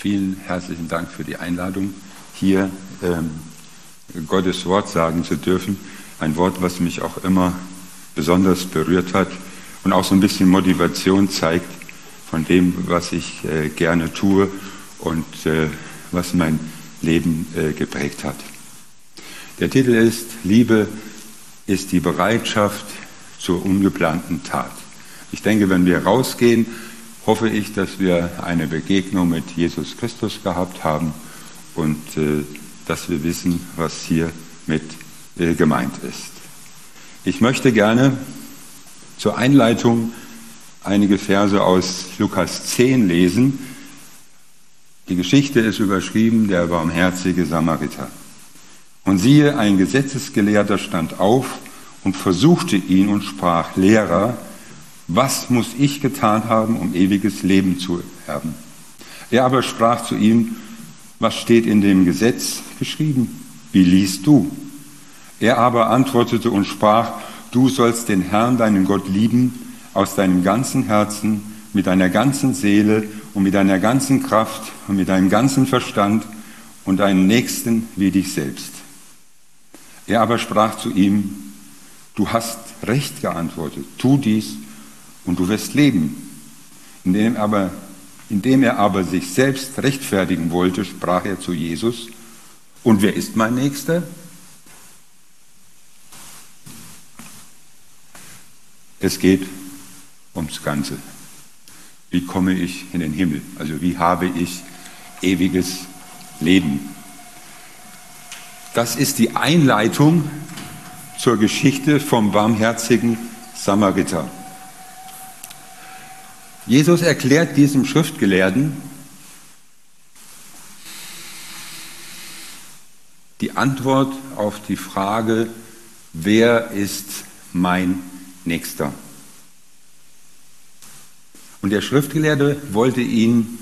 Vielen herzlichen Dank für die Einladung, hier Gottes Wort sagen zu dürfen. Ein Wort, was mich auch immer besonders berührt hat und auch so ein bisschen Motivation zeigt von dem, was ich gerne tue und was mein Leben geprägt hat. Der Titel ist: Liebe ist die Bereitschaft zur ungeplanten Tat. Ich denke, wenn wir rausgehen, hoffe ich, dass wir eine Begegnung mit Jesus Christus gehabt haben und dass wir wissen, was hier mit gemeint ist. Ich möchte gerne zur Einleitung einige Verse aus Lukas 10 lesen. Die Geschichte ist überschrieben: Der barmherzige Samariter. Und siehe, ein Gesetzesgelehrter stand auf und versuchte ihn und sprach: Lehrer, was muss ich getan haben, um ewiges Leben zu erben? Er aber sprach zu ihm: Was steht in dem Gesetz geschrieben? Wie liest du? Er aber antwortete und sprach: Du sollst den Herrn, deinen Gott, lieben aus deinem ganzen Herzen, mit deiner ganzen Seele und mit deiner ganzen Kraft und mit deinem ganzen Verstand und deinen Nächsten wie dich selbst. Er aber sprach zu ihm: Du hast recht geantwortet, tu dies und du wirst leben. Indem er aber sich selbst rechtfertigen wollte, sprach er zu Jesus: Und wer ist mein Nächster? Es geht ums Ganze. Wie komme ich in den Himmel? Also wie habe ich ewiges Leben? Das ist die Einleitung zur Geschichte vom barmherzigen Samariter. Jesus erklärt diesem Schriftgelehrten die Antwort auf die Frage: Wer ist mein Nächster? Und der Schriftgelehrte wollte ihn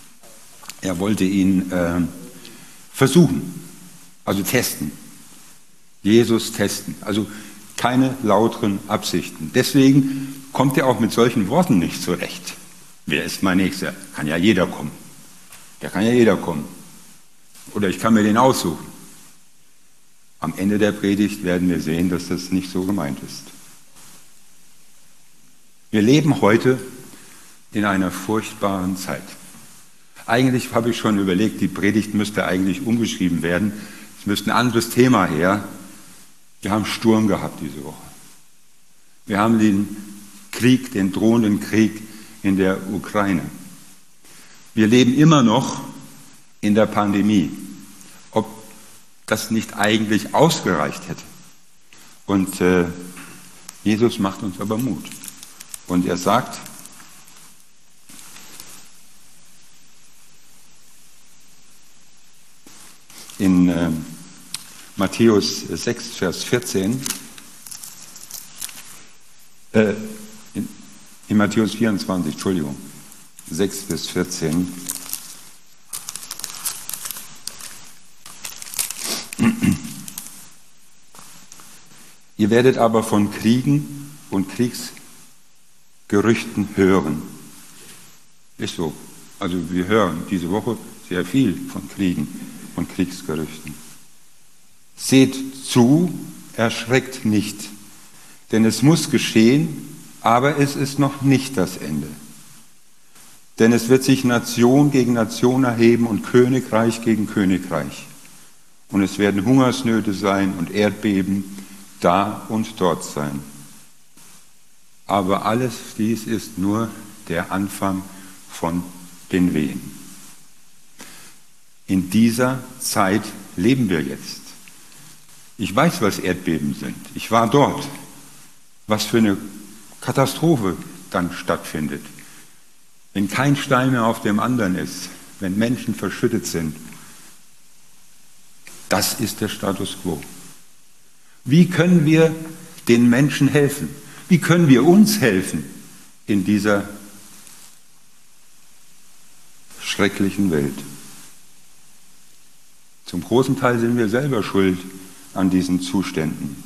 versuchen, also testen. Jesus testen, also keine lauteren Absichten. Deswegen kommt er auch mit solchen Worten nicht zurecht. Wer ist mein Nächster? Kann ja jeder kommen. Der kann ja jeder kommen. Oder ich kann mir den aussuchen. Am Ende der Predigt werden wir sehen, dass das nicht so gemeint ist. Wir leben heute in einer furchtbaren Zeit. Eigentlich habe ich schon überlegt, die Predigt müsste eigentlich umgeschrieben werden. Es müsste ein anderes Thema her. Wir haben Sturm gehabt diese Woche. Wir haben den Krieg, den drohenden Krieg in der Ukraine. Wir leben immer noch in der Pandemie. Ob das nicht eigentlich ausgereicht hätte. Und Jesus macht uns aber Mut. Und er sagt: In Matthäus 6, Vers 14, in Matthäus 24, 6 bis 14, Ihr werdet aber von Kriegen und Kriegsgerüchten hören. Ist so. Also wir hören diese Woche sehr viel von Kriegen und Kriegsgerüchten. Seht zu, erschreckt nicht, denn es muss geschehen, aber es ist noch nicht das Ende. Denn es wird sich Nation gegen Nation erheben und Königreich gegen Königreich. Und es werden Hungersnöte sein und Erdbeben da und dort sein. Aber alles dies ist nur der Anfang von den Wehen. In dieser Zeit leben wir jetzt. Ich weiß, was Erdbeben sind. Ich war dort. Was für eine Katastrophe dann stattfindet. Wenn kein Stein mehr auf dem anderen ist, wenn Menschen verschüttet sind. Das ist der Status quo. Wie können wir den Menschen helfen? Wie können wir uns helfen in dieser schrecklichen Welt? Zum großen Teil sind wir selber schuld an diesen Zuständen.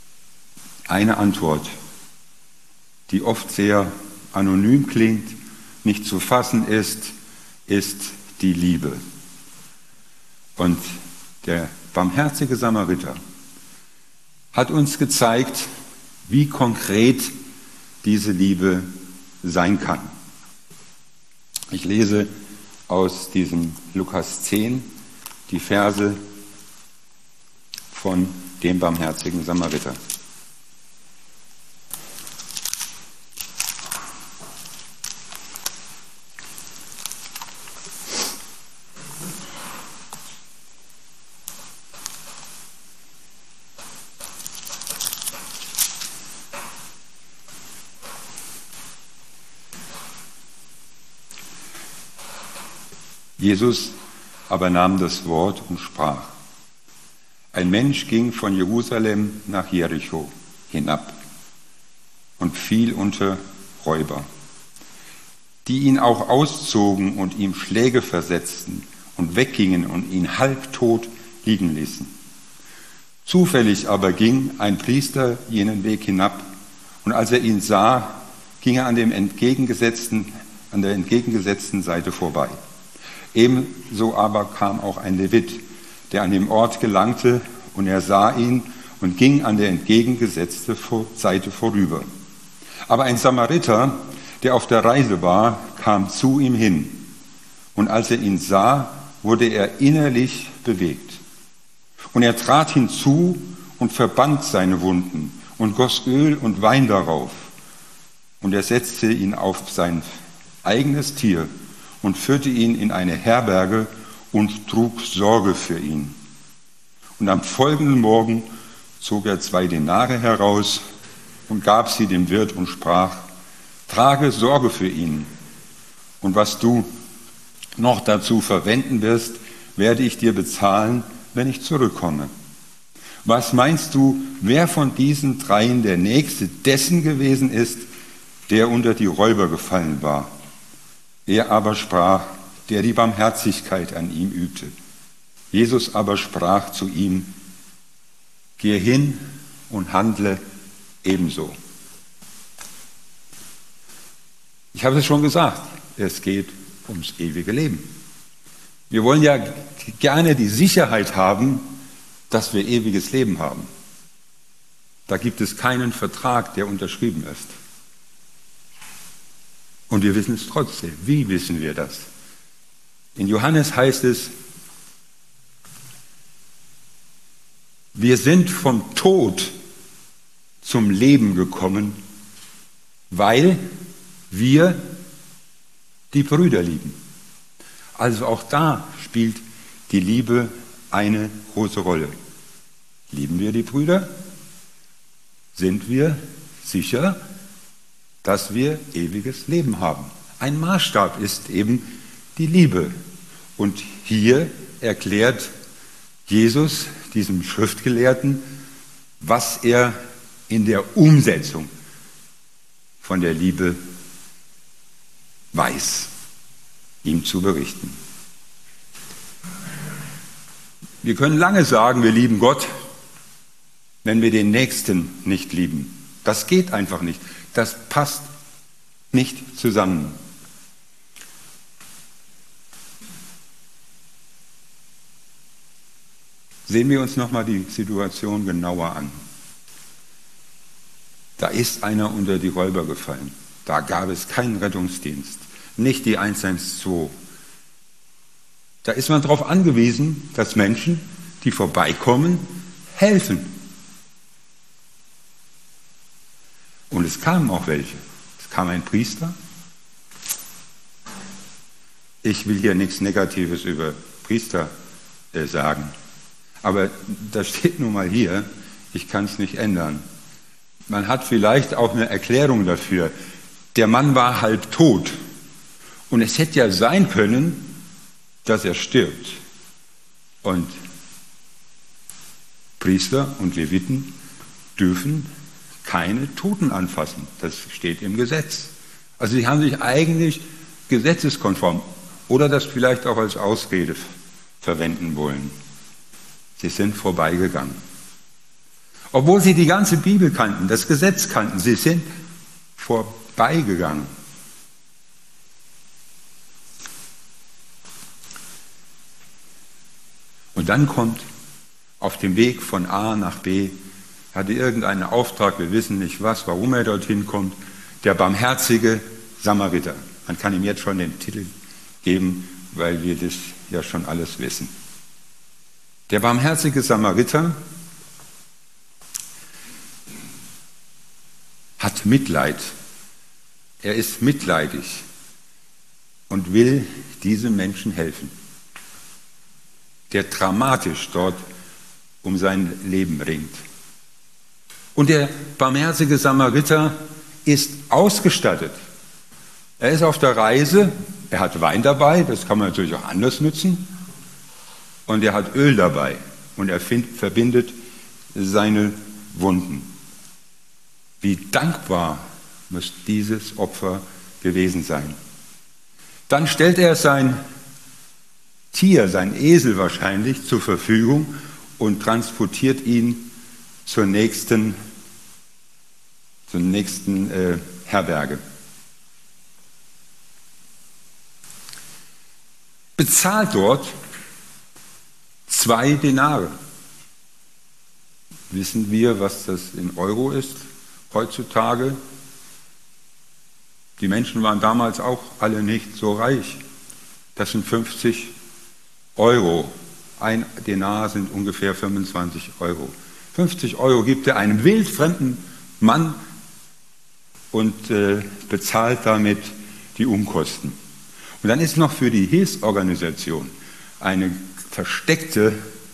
Eine Antwort, die oft sehr anonym klingt, nicht zu fassen ist, ist die Liebe. Und der barmherzige Samariter hat uns gezeigt, wie konkret diese Liebe sein kann. Ich lese aus diesem Lukas 10 die Verse von dem barmherzigen Samariter. Jesus aber nahm das Wort und sprach: Ein Mensch ging von Jerusalem nach Jericho hinab und fiel unter Räuber, die ihn auch auszogen und ihm Schläge versetzten und weggingen und ihn halbtot liegen ließen. Zufällig aber ging ein Priester jenen Weg hinab, und als er ihn sah, ging er an der entgegengesetzten Seite vorbei. Ebenso aber kam auch ein Levit, der an dem Ort gelangte, und er sah ihn und ging an der entgegengesetzten Seite vorüber. Aber ein Samariter, der auf der Reise war, kam zu ihm hin, und als er ihn sah, wurde er innerlich bewegt. Und er trat hinzu und verband seine Wunden und goss Öl und Wein darauf. Und er setzte ihn auf sein eigenes Tier und führte ihn in eine Herberge und trug Sorge für ihn. Und am folgenden Morgen zog er 2 Denare heraus und gab sie dem Wirt und sprach: Trage Sorge für ihn, und was du noch dazu verwenden wirst, werde ich dir bezahlen, wenn ich zurückkomme. Was meinst du, wer von diesen 3 der Nächste dessen gewesen ist, der unter die Räuber gefallen war? Er aber sprach, der die Barmherzigkeit an ihm übte. Jesus aber sprach zu ihm: Gehe hin und handle ebenso. Ich habe es schon gesagt, es geht ums ewige Leben. Wir wollen ja gerne die Sicherheit haben, dass wir ewiges Leben haben. Da gibt es keinen Vertrag, der unterschrieben ist. Und wir wissen es trotzdem. Wie wissen wir das? In Johannes heißt es: Wir sind vom Tod zum Leben gekommen, weil wir die Brüder lieben. Also auch da spielt die Liebe eine große Rolle. Lieben wir die Brüder? Sind wir sicher, dass wir ewiges Leben haben? Ein Maßstab ist eben die Liebe. Und hier erklärt Jesus diesem Schriftgelehrten, was er in der Umsetzung von der Liebe weiß, ihm zu berichten. Wir können lange sagen, wir lieben Gott, wenn wir den Nächsten nicht lieben. Das geht einfach nicht. Das passt nicht zusammen. Sehen wir uns nochmal die Situation genauer an. Da ist einer unter die Räuber gefallen. Da gab es keinen Rettungsdienst, nicht die 112. Da ist man darauf angewiesen, dass Menschen, die vorbeikommen, helfen. Und es kamen auch welche. Es kam ein Priester. Ich will hier nichts Negatives über Priester sagen. Aber das steht nun mal hier. Ich kann es nicht ändern. Man hat vielleicht auch eine Erklärung dafür. Der Mann war halb tot. Und es hätte ja sein können, dass er stirbt. Und Priester und Leviten dürfen keine Toten anfassen. Das steht im Gesetz. Also sie haben sich eigentlich gesetzeskonform oder das vielleicht auch als Ausrede verwenden wollen. Sie sind vorbeigegangen. Obwohl sie die ganze Bibel kannten, das Gesetz kannten, sie sind vorbeigegangen. Und dann kommt auf dem Weg von A nach B, hatte irgendeinen Auftrag, wir wissen nicht was, warum er dorthin kommt, der barmherzige Samariter. Man kann ihm jetzt schon den Titel geben, weil wir das ja schon alles wissen. Der barmherzige Samariter hat Mitleid. Er ist mitleidig und will diesem Menschen helfen, der dramatisch dort um sein Leben ringt. Und der barmherzige Samariter ist ausgestattet. Er ist auf der Reise, er hat Wein dabei, das kann man natürlich auch anders nutzen, und er hat Öl dabei und er verbindet seine Wunden. Wie dankbar muss dieses Opfer gewesen sein. Dann stellt er sein Tier, sein Esel wahrscheinlich, zur Verfügung und transportiert ihn zur nächsten Herberge. Bezahlt dort 2 Denare. Wissen wir, was das in Euro ist heutzutage? Die Menschen waren damals auch alle nicht so reich. Das sind 50 Euro. Ein Denar sind ungefähr 25 Euro. 50 Euro gibt er einem wildfremden Mann und bezahlt damit die Unkosten. Und dann ist noch für die Hilfsorganisation eine versteckte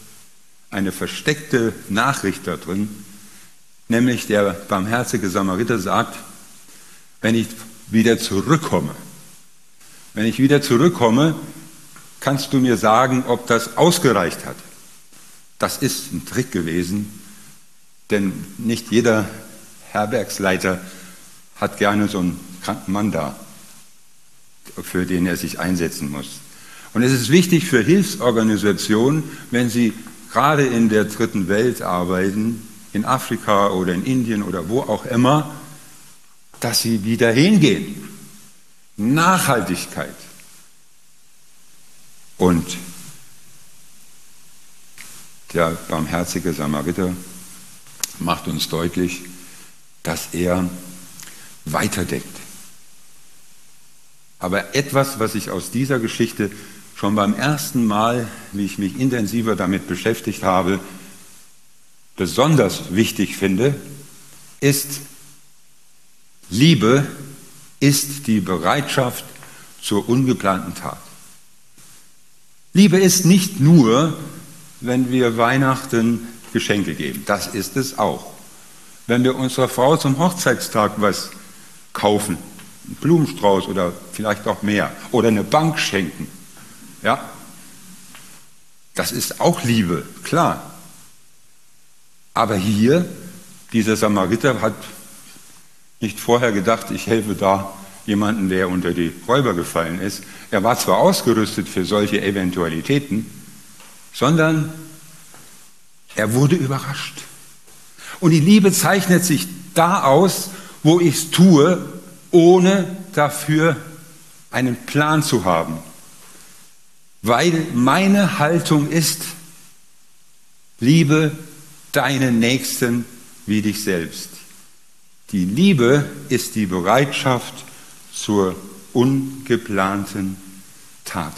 Nachricht da drin, nämlich der barmherzige Samariter sagt, wenn ich wieder zurückkomme, kannst du mir sagen, ob das ausgereicht hat. Das ist ein Trick gewesen, denn nicht jeder Herbergsleiter hat gerne so einen kranken Mann da, für den er sich einsetzen muss. Und es ist wichtig für Hilfsorganisationen, wenn sie gerade in der dritten Welt arbeiten, in Afrika oder in Indien oder wo auch immer, dass sie wieder hingehen. Nachhaltigkeit. Und der barmherzige Samariter macht uns deutlich, dass er weiterdenkt. Aber etwas, was ich aus dieser Geschichte schon beim ersten Mal, wie ich mich intensiver damit beschäftigt habe, besonders wichtig finde, ist, Liebe ist die Bereitschaft zur ungeplanten Tat. Liebe ist nicht nur, wenn wir Weihnachten Geschenke geben, das ist es auch. Wenn wir unserer Frau zum Hochzeitstag was kaufen, einen Blumenstrauß oder vielleicht auch mehr, oder eine Bank schenken, ja, das ist auch Liebe, klar. Aber hier, dieser Samariter hat nicht vorher gedacht, ich helfe da jemanden, der unter die Räuber gefallen ist. Er war zwar ausgerüstet für solche Eventualitäten, sondern er wurde überrascht. Und die Liebe zeichnet sich da aus, wo ich es tue, ohne dafür einen Plan zu haben. Weil meine Haltung ist, liebe deinen Nächsten wie dich selbst. Die Liebe ist die Bereitschaft zur ungeplanten Tat.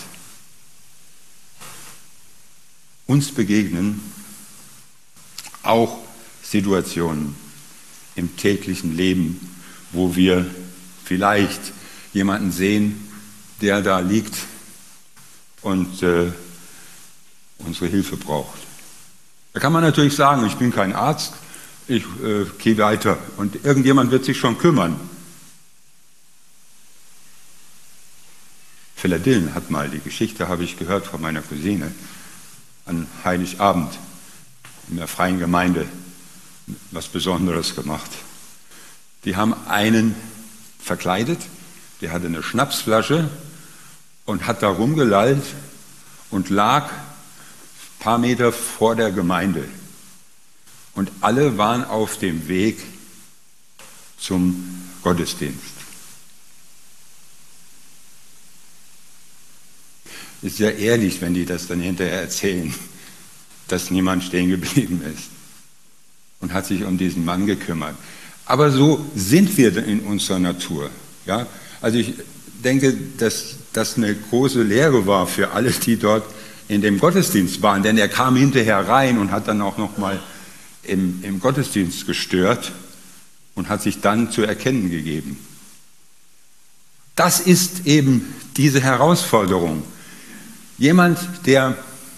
Uns begegnen auch Situationen im täglichen Leben, wo wir vielleicht jemanden sehen, der da liegt und unsere Hilfe braucht. Da kann man natürlich sagen, ich bin kein Arzt, ich gehe weiter und irgendjemand wird sich schon kümmern. Philadelphia hat mal, die Geschichte habe ich gehört von meiner Cousine, an Heiligabend in der freien Gemeinde was Besonderes gemacht. Die haben einen verkleidet, der hatte eine Schnapsflasche und hat da rumgelallt und lag ein paar Meter vor der Gemeinde. Und alle waren auf dem Weg zum Gottesdienst. Ist ja ehrlich, wenn die das dann hinterher erzählen. dass niemand stehen geblieben ist und hat sich um diesen Mann gekümmert. Aber so sind wir in unserer Natur. Ja? Also ich denke, dass das eine große Lehre war für alle, die dort in dem Gottesdienst waren. Denn er kam hinterher rein und hat dann auch noch mal im Gottesdienst gestört und hat sich dann zu erkennen gegeben. Das ist eben diese Herausforderung. Jemand, der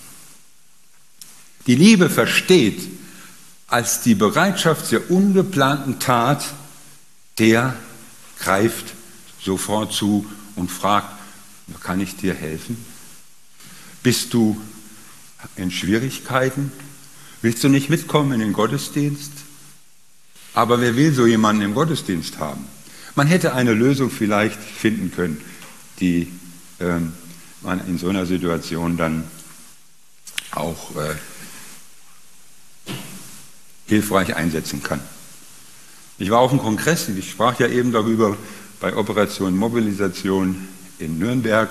die Liebe versteht als die Bereitschaft der ungeplanten Tat, der greift sofort zu und fragt, kann ich dir helfen? Bist du in Schwierigkeiten? Willst du nicht mitkommen in den Gottesdienst? Aber wer will so jemanden im Gottesdienst haben? Man hätte eine Lösung vielleicht finden können, die man in so einer Situation dann auch hilfreich einsetzen kann. Ich war auf dem Kongress, ich sprach ja eben darüber, bei Operation Mobilisation in Nürnberg.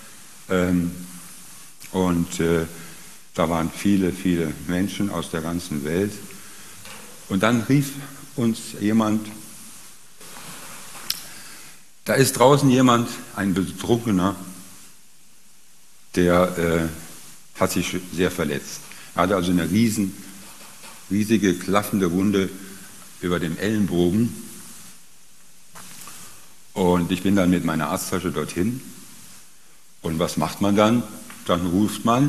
Da waren viele, viele Menschen aus der ganzen Welt. Und dann rief uns jemand, da ist draußen jemand, ein Betrunkener, der hat sich sehr verletzt. Er hatte also eine riesige, klaffende Wunde über dem Ellenbogen. Und ich bin dann mit meiner Arzttasche dorthin. Und was macht man dann? Dann ruft man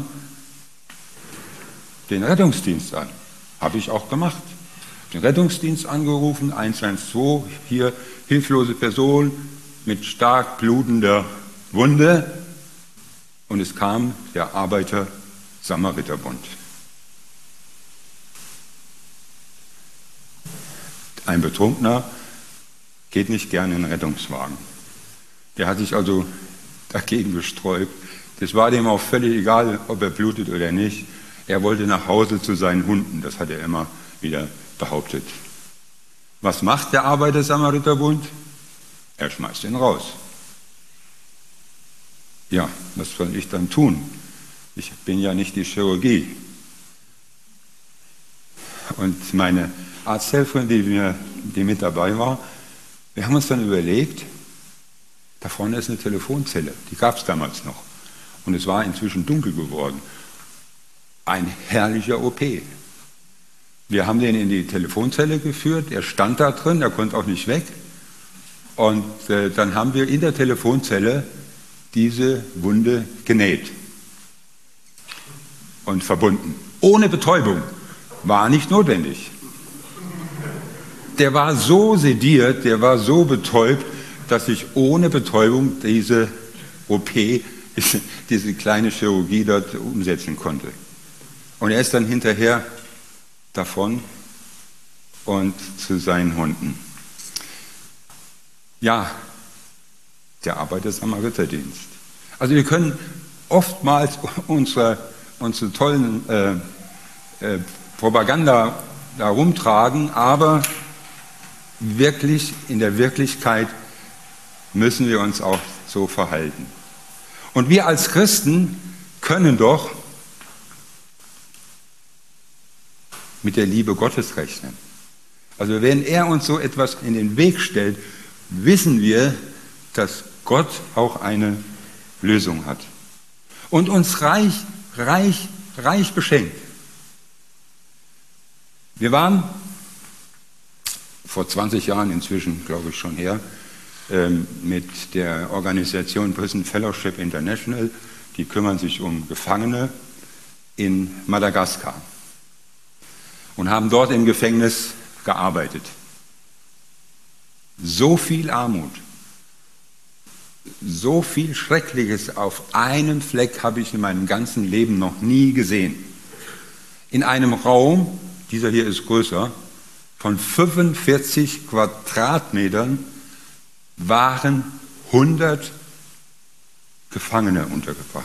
den Rettungsdienst an. Habe ich auch gemacht. Den Rettungsdienst angerufen, 112, hier hilflose Person mit stark blutender Wunde. Und es kam der Arbeiter-Samariter-Bund. Ein Betrunkener geht nicht gerne in den Rettungswagen. Der hat sich also dagegen gesträubt. Das war dem auch völlig egal, ob er blutet oder nicht. Er wollte nach Hause zu seinen Hunden, das hat er immer wieder behauptet. Was macht der Arbeiter-Samariter-Bund? Er schmeißt ihn raus. Ja, was soll ich dann tun? Ich bin ja nicht die Chirurgie. Und meine Arzthelferin, die mit dabei war, wir haben uns dann überlegt, da vorne ist eine Telefonzelle, die gab es damals noch. Und es war inzwischen dunkel geworden. Ein herrlicher OP. Wir haben den in die Telefonzelle geführt, er stand da drin, er konnte auch nicht weg. Und dann haben wir in der Telefonzelle diese Wunde genäht und verbunden. Ohne Betäubung. War nicht notwendig. Der war so sediert, der war so betäubt, dass ich ohne Betäubung diese OP, diese kleine Chirurgie dort umsetzen konnte. Und er ist dann hinterher davon und zu seinen Hunden. Ja, der Arbeiter-Samariter-Dienst. Also wir können oftmals unsere tollen Propaganda da rumtragen, aber wirklich in der Wirklichkeit müssen wir uns auch so verhalten. Und wir als Christen können doch mit der Liebe Gottes rechnen. Also wenn er uns so etwas in den Weg stellt, wissen wir, dass Gott auch eine Lösung hat und uns reich beschenkt. Wir waren vor 20 Jahren inzwischen, glaube ich, schon her, mit der Organisation Prison Fellowship International, die kümmern sich um Gefangene in Madagaskar und haben dort im Gefängnis gearbeitet. So viel Armut, so viel Schreckliches auf einem Fleck habe ich in meinem ganzen Leben noch nie gesehen. In einem Raum, dieser hier ist größer, von 45 Quadratmetern waren 100 Gefangene untergebracht.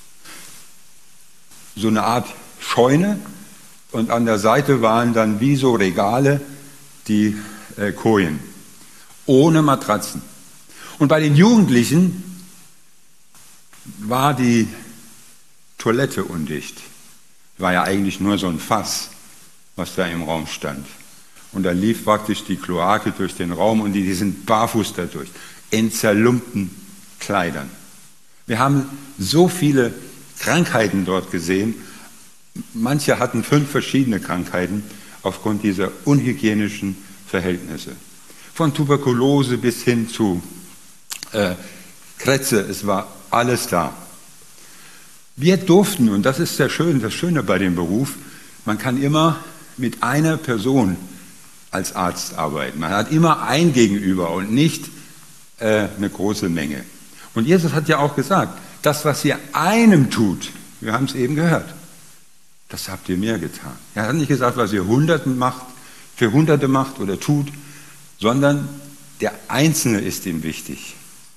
So eine Art Scheune und an der Seite waren dann wie so Regale die Kojen, ohne Matratzen. Und bei den Jugendlichen war die Toilette undicht. War ja eigentlich nur so ein Fass, was da im Raum stand. Und da lief praktisch die Kloake durch den Raum und die sind barfuß dadurch, in zerlumpten Kleidern. Wir haben so viele Krankheiten dort gesehen. Manche hatten 5 verschiedene Krankheiten aufgrund dieser unhygienischen Verhältnisse. Von Tuberkulose bis hin zu Krätze, es war alles da. Wir durften, und das ist das Schöne bei dem Beruf, man kann immer mit einer Person als Arzt arbeiten. Man hat immer ein Gegenüber und nicht eine große Menge. Und Jesus hat ja auch gesagt, das, was ihr einem tut, wir haben es eben gehört, das habt ihr mir getan. Er hat nicht gesagt, was ihr für Hunderte macht oder tut, sondern der Einzelne ist ihm wichtig.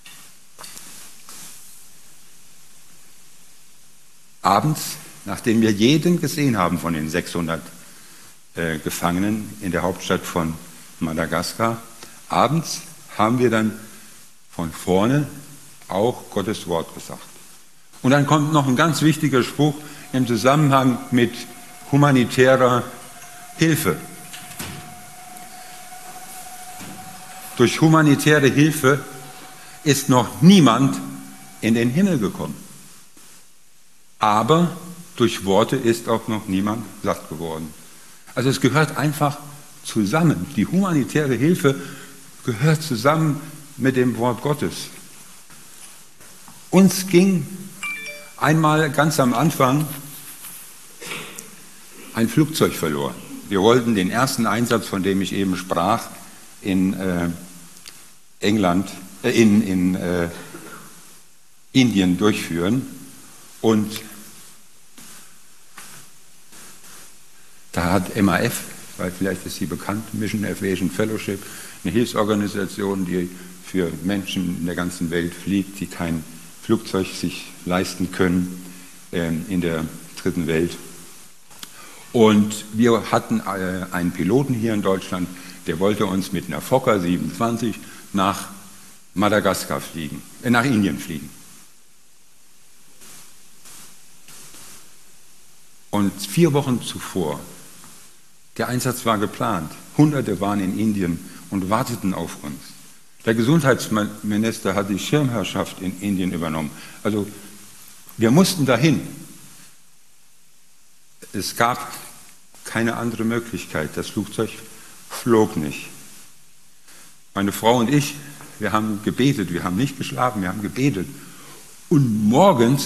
Abends, nachdem wir jeden gesehen haben von den 600 Gefangenen in der Hauptstadt von Madagaskar, abends haben wir dann von vorne auch Gottes Wort gesagt. Und dann kommt noch ein ganz wichtiger Spruch im Zusammenhang mit humanitärer Hilfe. Durch humanitäre Hilfe ist noch niemand in den Himmel gekommen. Aber durch Worte ist auch noch niemand satt geworden. Also es gehört einfach zusammen. Die humanitäre Hilfe gehört zusammen mit dem Wort Gottes. Uns ging einmal ganz am Anfang ein Flugzeug verloren. Wir wollten den ersten Einsatz, von dem ich eben sprach, in Indien durchführen. Und da hat MAF, weil vielleicht ist sie bekannt, Mission Aviation Fellowship, eine Hilfsorganisation, die für Menschen in der ganzen Welt fliegt, die kein Flugzeug sich leisten können in der dritten Welt. Und wir hatten einen Piloten hier in Deutschland, der wollte uns mit einer Fokker 27 nach Madagaskar fliegen, nach Indien fliegen. Und 4 Wochen zuvor, der Einsatz war geplant, Hunderte waren in Indien und warteten auf uns. Der Gesundheitsminister hat die Schirmherrschaft in Indien übernommen. Also wir mussten dahin. Es gab keine andere Möglichkeit. Das Flugzeug flog nicht. Meine Frau und ich, wir haben gebetet, wir haben nicht geschlafen, wir haben gebetet. Und morgens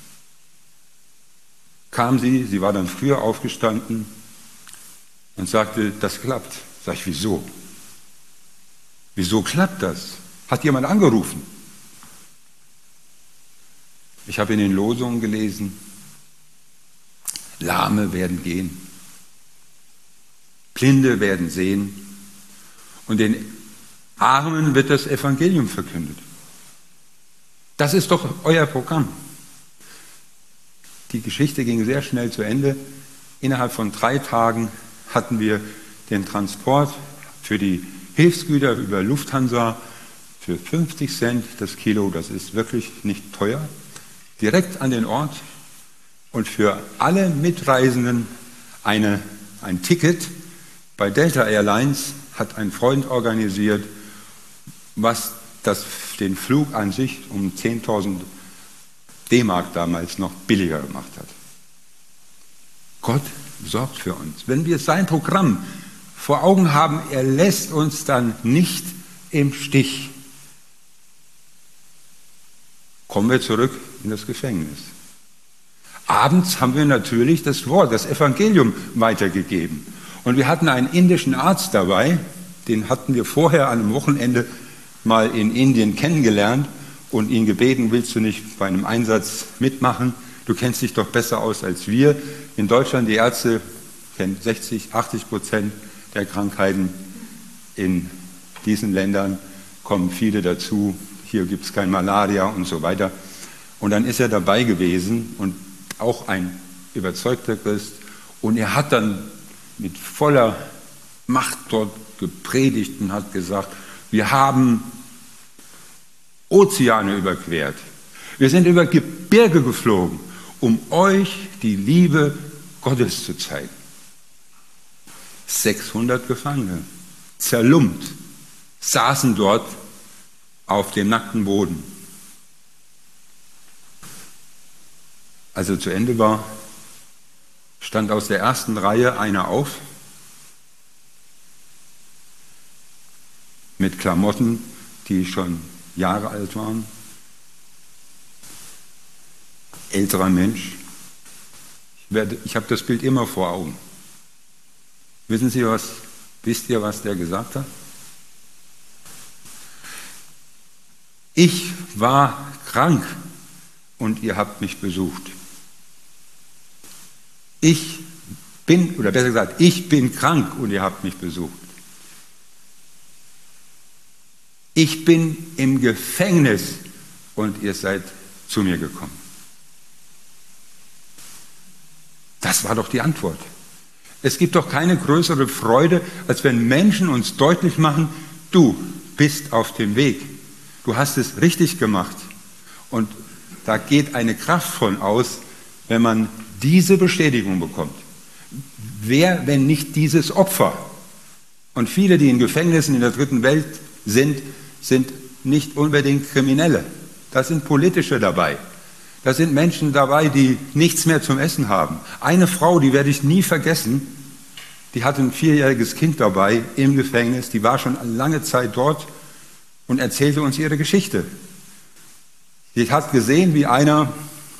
kam sie war dann früher aufgestanden und sagte, das klappt. Sag ich, wieso? Wieso klappt das? Hat jemand angerufen? Ich habe in den Losungen gelesen, Lahme werden gehen, Blinde werden sehen und den Armen wird das Evangelium verkündet. Das ist doch euer Programm. Die Geschichte ging sehr schnell zu Ende. Innerhalb von 3 Tagen hatten wir den Transport für die Hilfsgüter über Lufthansa für 50 Cent das Kilo, das ist wirklich nicht teuer, direkt an den Ort und für alle Mitreisenden ein Ticket bei Delta Airlines hat ein Freund organisiert, was den Flug an sich um 10.000 D-Mark damals noch billiger gemacht hat. Gott sorgt für uns. Wenn wir sein Programm vor Augen haben, er lässt uns dann nicht im Stich. Kommen wir zurück in das Gefängnis. Abends haben wir natürlich das Wort, das Evangelium weitergegeben. Und wir hatten einen indischen Arzt dabei, den hatten wir vorher an einem Wochenende mal in Indien kennengelernt und ihn gebeten, willst du nicht bei einem Einsatz mitmachen? Du kennst dich doch besser aus als wir. In Deutschland, die Ärzte kennen 60-80% der Krankheiten. In diesen Ländern kommen viele dazu. Hier gibt es kein Malaria und so weiter. Und dann ist er dabei gewesen und auch ein überzeugter Christ. Und er hat dann mit voller Macht dort gepredigt und hat gesagt, wir haben Ozeane überquert. Wir sind über Gebirge geflogen, um euch die Liebe Gottes zu zeigen. 600 Gefangene, zerlumpt, saßen dort auf dem nackten Boden. Als er zu Ende war, stand aus der ersten Reihe einer auf, mit Klamotten, die schon Jahre alt waren. Älterer Mensch. Ich habe das Bild immer vor Augen. Wisst ihr, was der gesagt hat? Ich war krank und ihr habt mich besucht. Ich bin krank und ihr habt mich besucht. Ich bin im Gefängnis und ihr seid zu mir gekommen. Das war doch die Antwort. Es gibt doch keine größere Freude, als wenn Menschen uns deutlich machen, du bist auf dem Weg. Du hast es richtig gemacht. Und da geht eine Kraft von aus, wenn man diese Bestätigung bekommt. Wer, wenn nicht dieses Opfer? Und viele, die in Gefängnissen in der dritten Welt sind nicht unbedingt Kriminelle. Da sind Politische dabei. Da sind Menschen dabei, die nichts mehr zum Essen haben. Eine Frau, die werde ich nie vergessen, die hatte ein 4-jähriges Kind dabei im Gefängnis, die war schon lange Zeit dort und erzählte uns ihre Geschichte. Sie hat gesehen, wie einer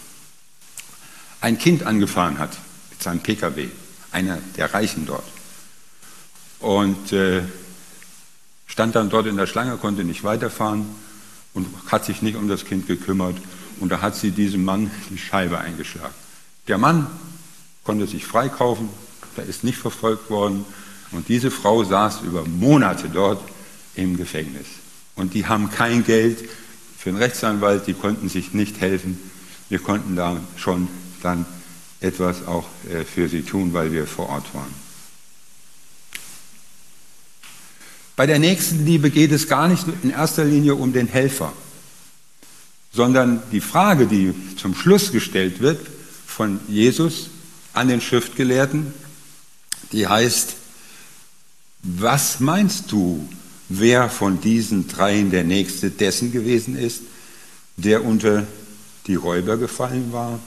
ein Kind angefahren hat mit seinem PKW, einer der Reichen dort. Und stand dann dort in der Schlange, konnte nicht weiterfahren und hat sich nicht um das Kind gekümmert. Und da hat sie diesem Mann die Scheibe eingeschlagen. Der Mann konnte sich freikaufen, der ist nicht verfolgt worden. Und diese Frau saß über Monate dort im Gefängnis. Und die haben kein Geld für einen Rechtsanwalt, die konnten sich nicht helfen. Wir konnten da schon dann etwas auch für sie tun, weil wir vor Ort waren. Bei der Nächstenliebe geht es gar nicht in erster Linie um den Helfer, sondern die Frage, die zum Schluss gestellt wird von Jesus an den Schriftgelehrten, die heißt, was meinst du, wer von diesen dreien der Nächste dessen gewesen ist, der unter die Räuber gefallen war?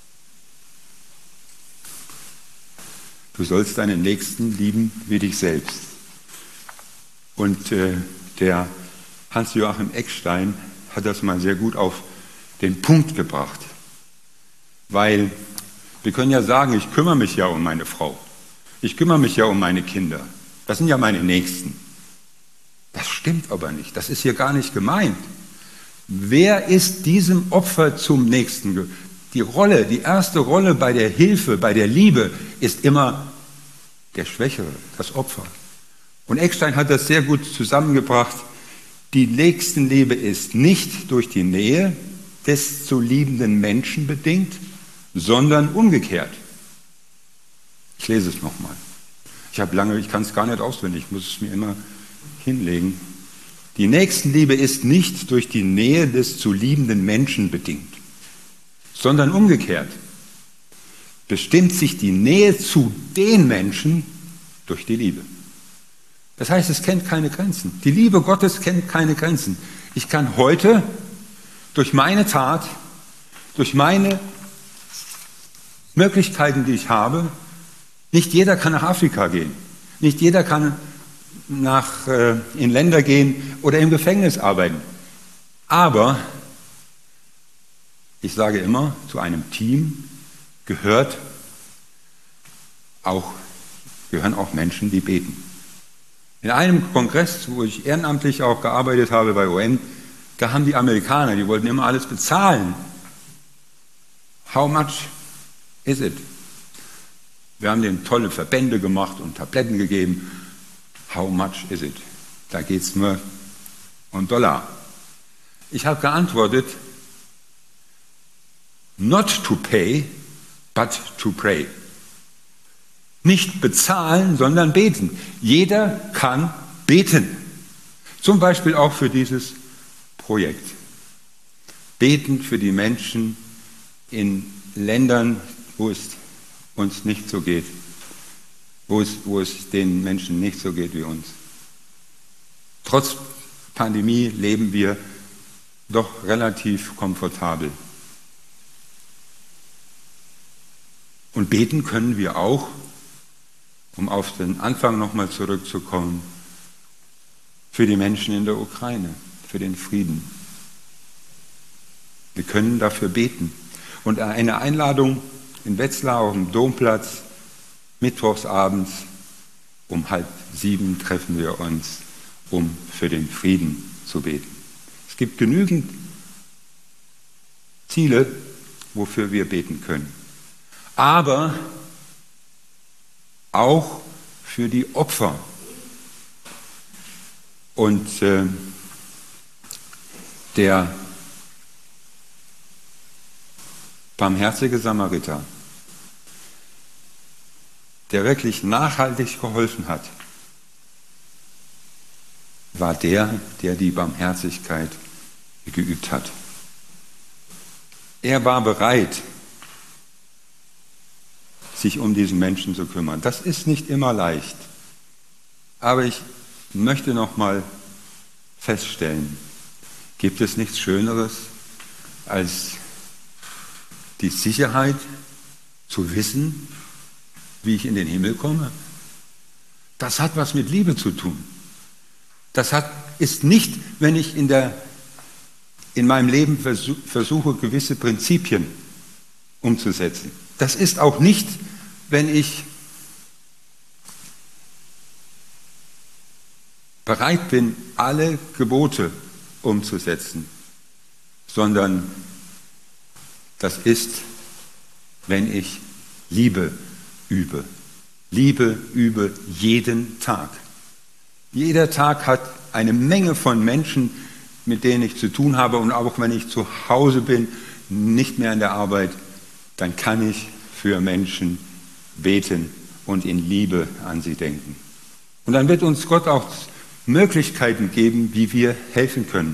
Du sollst deinen Nächsten lieben wie dich selbst. Und der Hans-Joachim Eckstein hat das mal sehr gut auf den Punkt gebracht. Weil wir können ja sagen, ich kümmere mich ja um meine Frau. Ich kümmere mich ja um meine Kinder. Das sind ja meine Nächsten. Das stimmt aber nicht. Das ist hier gar nicht gemeint. Wer ist diesem Opfer zum Nächsten? Die erste Rolle bei der Hilfe, bei der Liebe ist immer der Schwächere, das Opfer. Und Eckstein hat das sehr gut zusammengebracht. Die Nächstenliebe ist nicht durch die Nähe des zu liebenden Menschen bedingt, sondern umgekehrt. Ich lese es nochmal. Ich kann es gar nicht auswendig, ich muss es mir immer hinlegen. Die Nächstenliebe ist nicht durch die Nähe des zu liebenden Menschen bedingt, sondern umgekehrt. Bestimmt sich die Nähe zu den Menschen durch die Liebe. Das heißt, es kennt keine Grenzen. Die Liebe Gottes kennt keine Grenzen. Ich kann heute durch meine Tat, durch meine Möglichkeiten, die ich habe, nicht jeder kann nach Afrika gehen. Nicht jeder kann in Länder gehen oder im Gefängnis arbeiten. Aber ich sage immer, zu einem Team gehören auch Menschen, die beten. In einem Kongress, wo ich ehrenamtlich auch gearbeitet habe bei UN, da haben die Amerikaner, die wollten immer alles bezahlen. How much is it? Wir haben denen tolle Verbände gemacht und Tabletten gegeben. How much is it? Da geht es nur um Dollar. Ich habe geantwortet, not to pay, but to pray. Nicht bezahlen, sondern beten. Jeder kann beten. Zum Beispiel auch für dieses Projekt. Beten für die Menschen in Ländern, wo es uns nicht so geht, wo es den Menschen nicht so geht wie uns. Trotz Pandemie leben wir doch relativ komfortabel. Und beten können wir auch, um auf den Anfang nochmal zurückzukommen, für die Menschen in der Ukraine, für den Frieden. Wir können dafür beten. Und eine Einladung in Wetzlar auf dem Domplatz, mittwochsabends um 6:30 treffen wir uns, um für den Frieden zu beten. Es gibt genügend Ziele, wofür wir beten können. Aber auch für die Opfer. Und der barmherzige Samariter, der wirklich nachhaltig geholfen hat, war der die Barmherzigkeit geübt hat. Er war bereit, sich um diesen Menschen zu kümmern. Das ist nicht immer leicht. Aber ich möchte noch mal feststellen, gibt es nichts Schöneres, als die Sicherheit zu wissen, wie ich in den Himmel komme? Das hat was mit Liebe zu tun. Ist nicht, wenn ich in meinem Leben versuche, gewisse Prinzipien umzusetzen. Das ist auch nicht, wenn ich bereit bin, alle Gebote umzusetzen, sondern das ist, wenn ich Liebe übe. Liebe übe jeden Tag. Jeder Tag hat eine Menge von Menschen, mit denen ich zu tun habe, und auch wenn ich zu Hause bin, nicht mehr in der Arbeit, dann kann ich für Menschen beten und in Liebe an sie denken. Und dann wird uns Gott auch Möglichkeiten geben, wie wir helfen können.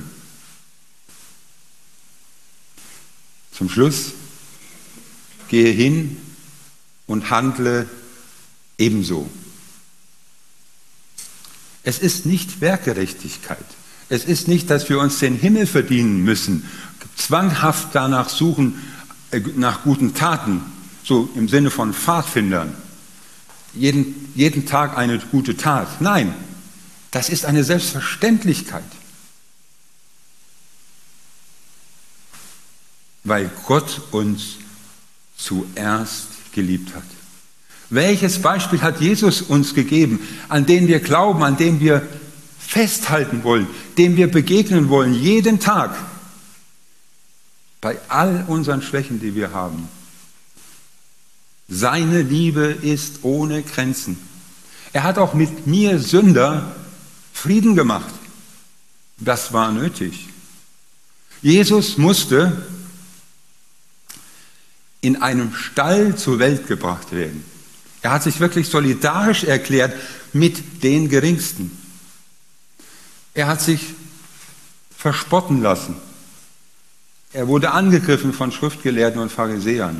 Zum Schluss, gehe hin und handle ebenso. Es ist nicht Werkgerechtigkeit. Es ist nicht, dass wir uns den Himmel verdienen müssen, zwanghaft danach suchen, nach guten Taten, so im Sinne von Pfadfindern. Jeden Tag eine gute Tat. Nein, das ist eine Selbstverständlichkeit. Weil Gott uns zuerst geliebt hat. Welches Beispiel hat Jesus uns gegeben, an den wir glauben, an dem wir festhalten wollen, dem wir begegnen wollen, jeden Tag, bei all unseren Schwächen, die wir haben? Seine Liebe ist ohne Grenzen. Er hat auch mit mir, Sünder, Frieden gemacht. Das war nötig. Jesus musste in einem Stall zur Welt gebracht werden. Er hat sich wirklich solidarisch erklärt mit den Geringsten. Er hat sich verspotten lassen. Er wurde angegriffen von Schriftgelehrten und Pharisäern.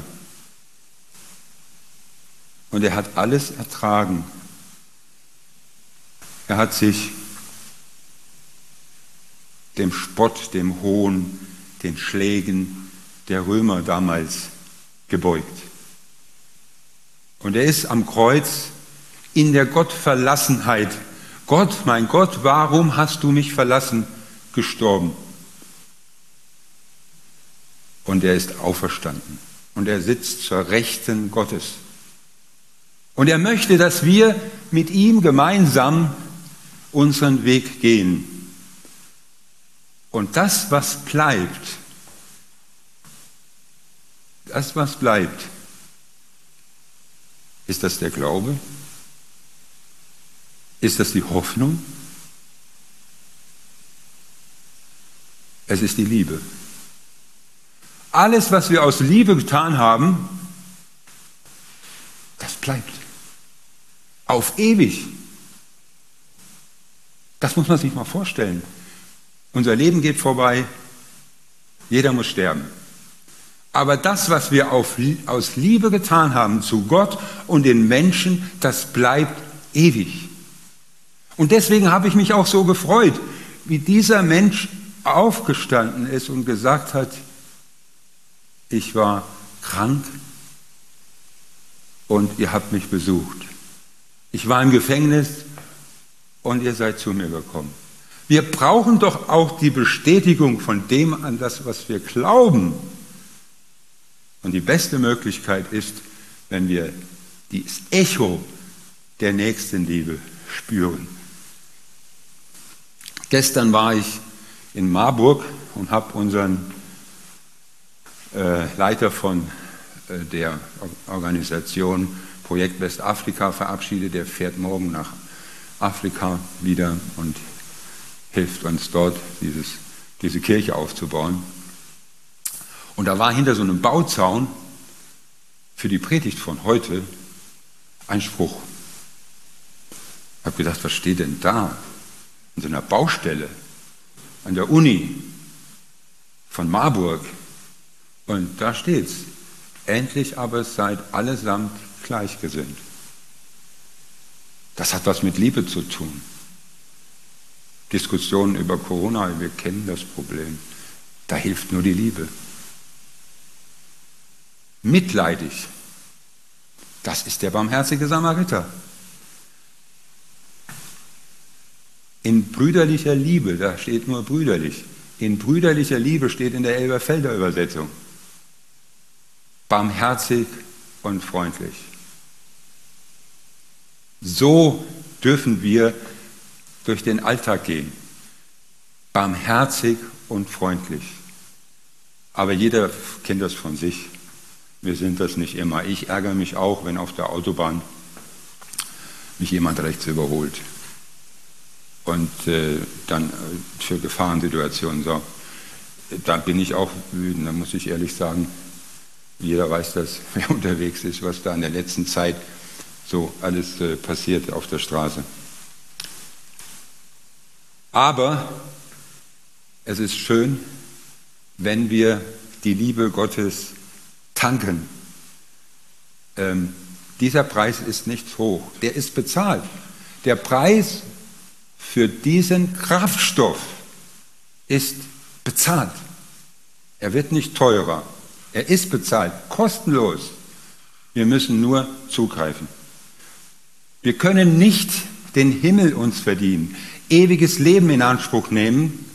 Und er hat alles ertragen. Er hat sich dem Spott, dem Hohn, den Schlägen der Römer damals gebeugt. Und er ist am Kreuz in der Gottverlassenheit. Gott, mein Gott, warum hast du mich verlassen? Gestorben. Und er ist auferstanden. Und er sitzt zur Rechten Gottes. Und er möchte, dass wir mit ihm gemeinsam unseren Weg gehen. Und das, was bleibt, ist das der Glaube? Ist das die Hoffnung? Es ist die Liebe. Alles, was wir aus Liebe getan haben, das bleibt. Auf ewig. Das muss man sich mal vorstellen. Unser Leben geht vorbei. Jeder muss sterben. Aber das, was wir aus Liebe getan haben zu Gott und den Menschen, das bleibt ewig. Und deswegen habe ich mich auch so gefreut, wie dieser Mensch aufgestanden ist und gesagt hat, ich war krank und ihr habt mich besucht. Ich war im Gefängnis und ihr seid zu mir gekommen. Wir brauchen doch auch die Bestätigung von dem an das, was wir glauben. Und die beste Möglichkeit ist, wenn wir das Echo der Nächstenliebe spüren. Gestern war ich in Marburg und habe unseren Leiter von der Organisation Projekt Westafrika verabschiedet. Der fährt morgen nach Afrika wieder und hilft uns dort, diese Kirche aufzubauen. Und da war hinter so einem Bauzaun für die Predigt von heute ein Spruch. Ich habe gedacht, was steht denn da? In so einer Baustelle an der Uni von Marburg. Und da steht's: Endlich aber seid allesamt gleichgesinnt. Das hat was mit Liebe zu tun. Diskussionen über Corona, wir kennen das Problem. Da hilft nur die Liebe. Mitleidig, das ist der barmherzige Samariter. In brüderlicher Liebe, da steht nur brüderlich. In brüderlicher Liebe steht in der Elberfelder Übersetzung. Barmherzig und freundlich. So dürfen wir durch den Alltag gehen. Barmherzig und freundlich. Aber jeder kennt das von sich. Wir sind das nicht immer. Ich ärgere mich auch, wenn auf der Autobahn mich jemand rechts überholt und dann für Gefahrensituationen sorgt. Da bin ich auch wütend, da muss ich ehrlich sagen. Jeder weiß das, wer unterwegs ist, was da in der letzten Zeit so alles passiert auf der Straße. Aber es ist schön, wenn wir die Liebe Gottes tanken. Dieser Preis ist nicht hoch, der ist bezahlt. Der Preis für diesen Kraftstoff ist bezahlt. Er wird nicht teurer. Er ist bezahlt, kostenlos. Wir müssen nur zugreifen. Wir können nicht den Himmel uns verdienen, ewiges Leben in Anspruch nehmen.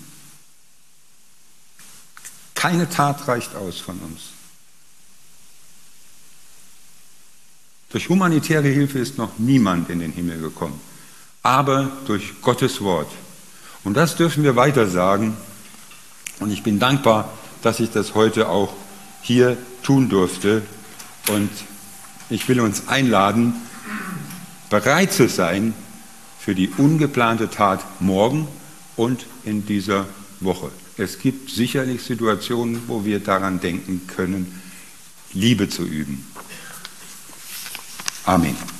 Keine Tat reicht aus von uns. Durch humanitäre Hilfe ist noch niemand in den Himmel gekommen, aber durch Gottes Wort. Und das dürfen wir weiter sagen. Und ich bin dankbar, dass ich das heute auch hier tun durfte. Und ich will uns einladen, bereit zu sein für die ungeplante Tat morgen und in dieser Woche. Es gibt sicherlich Situationen, wo wir daran denken können, Liebe zu üben. Amen.